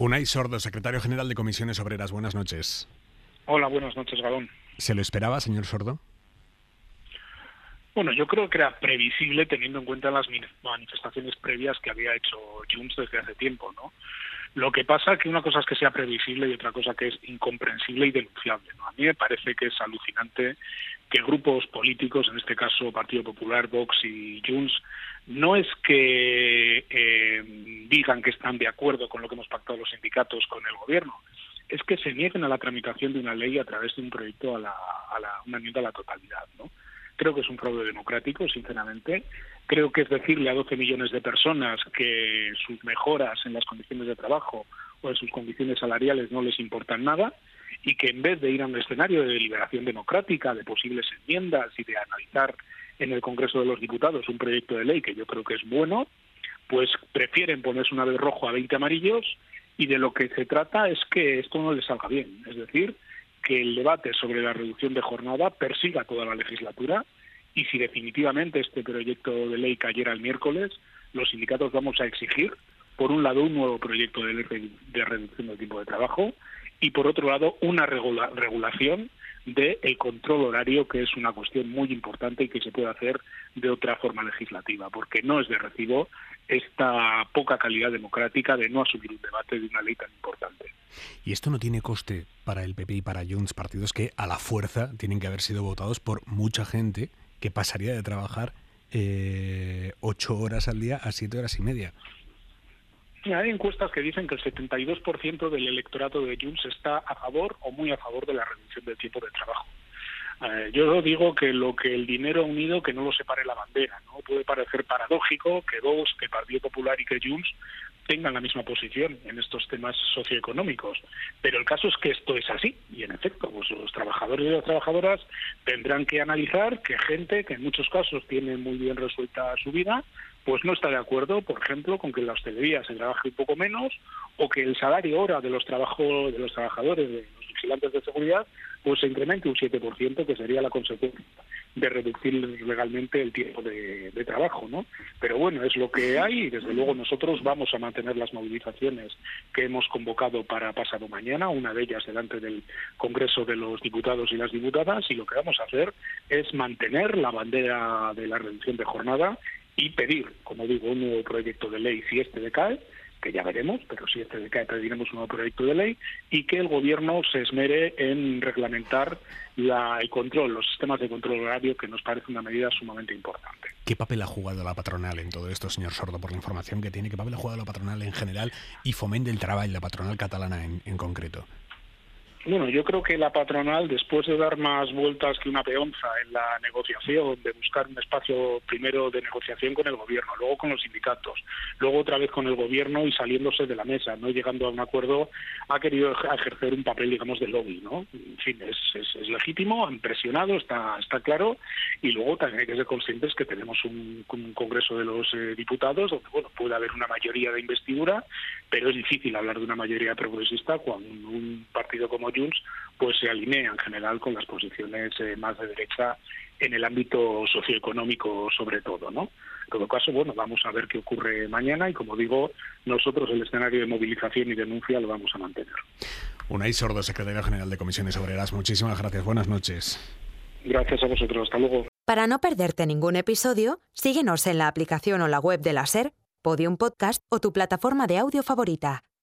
Unai Sordo, secretario general de Comisiones Obreras. Buenas noches. Hola, buenas noches, Galón. ¿Se lo esperaba, señor Sordo? Bueno, yo creo que era previsible teniendo en cuenta las manifestaciones previas que había hecho Junts desde hace tiempo, ¿no? Lo que pasa es que una cosa es que sea previsible y otra cosa que es incomprensible y denunciable, ¿no? A mí me parece que es alucinante que grupos políticos, en este caso Partido Popular, Vox y Junts, no es que digan que están de acuerdo con lo que hemos pactado los sindicatos con el gobierno, es que se nieguen a la tramitación de una ley a través de un proyecto una enmienda a la totalidad, ¿no? Creo que es un fraude democrático, sinceramente. Creo que es decirle a 12 millones de personas que sus mejoras en las condiciones de trabajo o en sus condiciones salariales no les importan nada y que en vez de ir a un escenario de deliberación democrática, de posibles enmiendas y de analizar en el Congreso de los Diputados un proyecto de ley que yo creo que es bueno, pues prefieren ponerse una vez rojo a 20 amarillos y de lo que se trata es que esto no les salga bien. Es decir, que el debate sobre la reducción de jornada persiga toda la legislatura y si definitivamente este proyecto de ley cayera el miércoles, los sindicatos vamos a exigir, por un lado, un nuevo proyecto de ley de reducción del tiempo de trabajo y, por otro lado, una regulación del control horario, que es una cuestión muy importante y que se puede hacer de otra forma legislativa, porque no es de recibo esta poca calidad democrática de no asumir un debate de una ley tan importante. ¿Y esto no tiene coste para el PP y para Junts, partidos que a la fuerza tienen que haber sido votados por mucha gente que pasaría de trabajar 8 horas al día a 7 horas y media? Hay encuestas que dicen que el 72% del electorado de Junts está a favor o muy a favor de la reducción del tiempo de trabajo. Yo digo que lo que el dinero unido, que no lo separe la bandera, ¿no? Puede parecer paradójico que Vox, que Partido Popular y que Junts tengan la misma posición en estos temas socioeconómicos, pero el caso es que esto es así y en efecto pues los trabajadores y las trabajadoras tendrán que analizar que gente que en muchos casos tiene muy bien resuelta su vida pues no está de acuerdo, por ejemplo, con que en la hostelería se trabaje un poco menos o que el salario hora de los trabajadores, de los vigilantes de seguridad, pues se incremente un 7%, que sería la consecuencia de reducir legalmente el tiempo de trabajo, ¿no? Pero bueno, es lo que hay y desde luego nosotros vamos a mantener las movilizaciones que hemos convocado para pasado mañana, una de ellas delante del Congreso de los Diputados y las Diputadas, y lo que vamos a hacer es mantener la bandera de la reducción de jornada y pedir, como digo, un nuevo proyecto de ley si este decae, que ya veremos, pero si este decae pediremos un nuevo proyecto de ley y que el Gobierno se esmere en reglamentar el control, los sistemas de control horario, que nos parece una medida sumamente importante. ¿Qué papel ha jugado la patronal en todo esto, señor Sordo, por la información que tiene? ¿Qué papel ha jugado la patronal en general y Foment del Treball, la patronal catalana en concreto? Bueno, yo creo que la patronal, después de dar más vueltas que una peonza en la negociación, de buscar un espacio primero de negociación con el gobierno, luego con los sindicatos, luego otra vez con el gobierno y saliéndose de la mesa, no llegando a un acuerdo, ha querido ejercer un papel, digamos, de lobby, ¿no? En fin, es legítimo, han presionado, está claro, y luego también hay que ser conscientes que tenemos un Congreso de los Diputados, donde, bueno, puede haber una mayoría de investidura, pero es difícil hablar de una mayoría progresista cuando un partido como Junts pues se alinea en general con las posiciones más de derecha en el ámbito socioeconómico sobre todo, ¿no? En todo caso, bueno, vamos a ver qué ocurre mañana y como digo, nosotros el escenario de movilización y denuncia lo vamos a mantener. Unai Sordo, secretario general de Comisiones Obreras, muchísimas gracias, buenas noches. Gracias a vosotros, hasta luego. Para no perderte ningún episodio, síguenos en la aplicación o la web de la SER, Podium Podcast o tu plataforma de audio favorita.